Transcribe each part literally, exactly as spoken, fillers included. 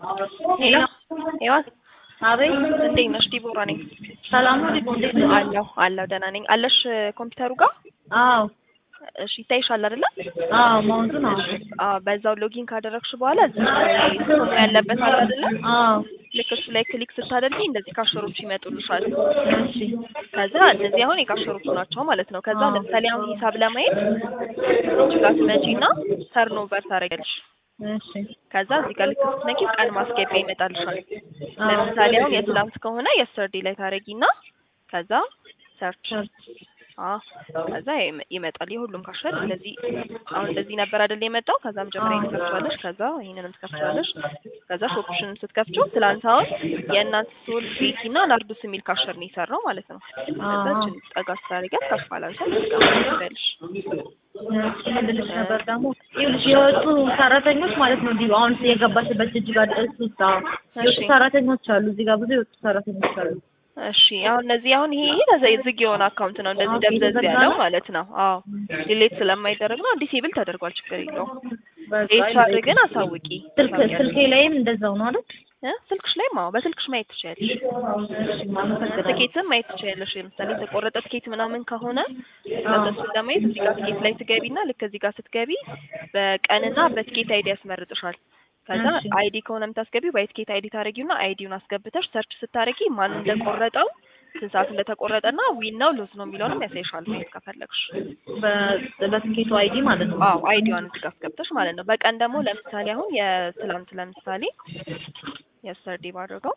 ሄሎ ሄዋን አቤት እንዴት ነሽ? ዲቦራ ነኝ። ሰላም ነው ዲቦ እንዴት ነሽ? አለሁ አለሁ ደህና ነኝ። አለሽ ኮምፒውተሩ ጋር? አዎ እሺ ይታይሻል አይደለ? አዎ ማውንቱ ነው። አዎ በዛው ሎጊን ካደረግሽ በኋላ እዚህ ላይ ስሙ ያለበት አለ አይደለ? አዎ ልክ እሱ ላይ ክሊክ ስታደርጊ እንደዚህ ካሸሮች ይመጡልሻል። እሺ ከዛ እነዚህ አሁን የካሸሮቹ ናቸው ማለት ነው። ከዛ ለምሳሌ አሁን ሂሳብ ለማየት እዚህ ጋር ትመጪና ተርኖቨር ታደርጊያለሽ። እሺ ከዛ እዚህ ጋር ልክ ስትነኪ ቀን ማስገቢያ ይመጣልሻል። ለምሳሌ አሁን የትላንት ከሆነ የስተርዴ ላይ ታረጊና ከዛ ሰርች አዎ ከዛ ይመጣል። የሁሉም ካሸር እንደዚህ አሁን እንደዚህ ነበር አይደል የመጣው። ከዛ መጀመሪያ ትከፍቻለሽ፣ ከዛ ይሄንንም ትከፍቻለሽ። ከዛ ሾፕሽን ስትከፍቺው ትላንት አሁን የእናንተ ሶል ቤቲና ናርዱስ የሚል ካሸር ነው የሰራው ማለት ነው። ከዛ እቺን ጠጋ ስታረጊያት ከፍ አላልሽ ትቀበልሽ። ምንድነሽ ነበር ደግሞ ይኸውልሽ የወጡ ሰራተኞች ማለት ነው። እንዲሁ አሁን የገባሽበት እጅ ጋር ድረስ ውስጥ የወጡ ሰራተኞች አሉ። እዚህ ጋር ብዙ የወጡ ሰራተኞች አሉ። እሺ አሁን እነዚህ አሁን ይሄ ይሄ ዝግ የሆነ አካውንት ነው እንደዚህ ደብዘዝ ያለው ማለት ነው። አዎ ዲሌት ስለማይደረግ ነው። ዲሴብል ተደርጓል፣ ችግር የለውም። ኤችአር ግን አሳውቂ። ስልክ ስልኬ ላይም እንደዛው ነው አይደል? እ ስልክሽ ላይም አዎ በስልክሽ ማየት ትችያለሽ። ትኬትም ማየት ትችያለሽ። ለምሳሌ የተቆረጠ ትኬት ምናምን ከሆነ ለተሱ ለማየት እዚህ ጋር ትኬት ላይ ትገቢና ልክ እዚህ ጋር ስትገቢ በቀንና በትኬት አይዲ ያስመርጥሻል። ከዛ አይዲ ከሆነ የምታስገቢው በትኬት አይዲ ታረጊውና አይዲውን አስገብተሽ ሰርች ስታረጊ ማን እንደቆረጠው ስንት ሰዓት እንደተቆረጠና ዊን ነው ሉዝ ነው የሚለውንም ያሳይሻል ማየት ከፈለግሽ። በትኬቱ አይዲ ማለት ነው። አዎ አይዲዋን እዚህ ጋር አስገብተሽ ማለት ነው። በቀን ደግሞ ለምሳሌ አሁን የትላንት ለምሳሌ የስተርዴ ባደረገው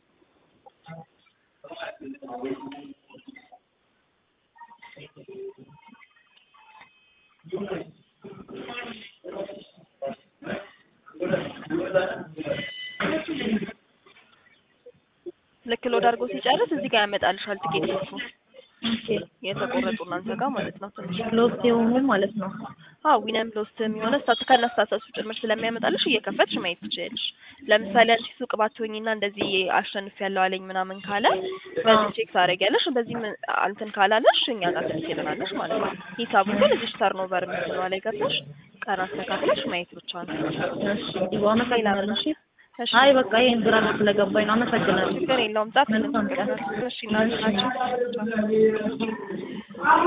ልክ ሎድ አድርጎ ሲጨርስ እዚህ ጋር ያመጣልሻል ትኬት ጽፎ የተቆረጡ እናንተ ጋር ማለት ነው። ትንሽ ሎስት የሆኑ ማለት ነው። አዎ ዊነም ሎስት የሚሆነ ስታት ከነስታሰሱ ጭምር ስለሚያመጣልሽ እየከፈትሽ ማየት ትችያለሽ። ለምሳሌ አንቺ ሱቅ ባትሆኝና እንደዚህ አሸንፍ ያለው አለኝ ምናምን ካለ በዚህ ቼክ ታደርጊያለሽ። በዚህ እንትን ካላለሽ እኛ ጋር ትልኪልናለሽ ማለት ነው። ሂሳቡ ግን እዚህ ተርኖቨር የምትለው ላይ ገብተሽ ቀን አስተካክለሽ ማየት ብቻ ነው። እሺ ዲዋና ካይላሽ አይ በቃ ይሄን ግራ ስለገባኝ ነው። አመሰግናለሁ። ችግር የለውም። ጻፍ። እሺ እናንተ ናችሁ